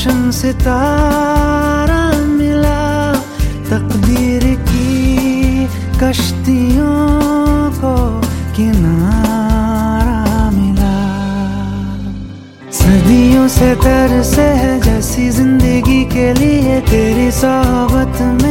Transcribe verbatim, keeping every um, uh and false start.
रोशन सितारा मिला, तकदीर की कश्तियों को किनारा मिला। सदियों से तरसे है जैसी जिंदगी के लिए तेरी सोहबत